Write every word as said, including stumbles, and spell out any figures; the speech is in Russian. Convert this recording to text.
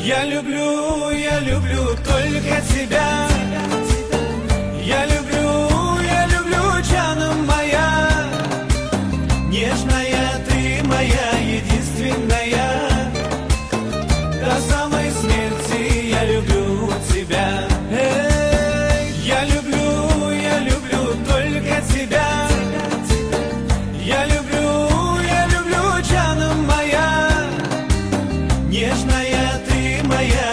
Я люблю, я люблю только тебя. Я люблю, я люблю, Джанам моя. Нежная ты моя, единственная. До самой смерти я люблю тебя. Эй, я люблю, я люблю только тебя. Я люблю, я люблю, Джанам моя. Нежная ты моя.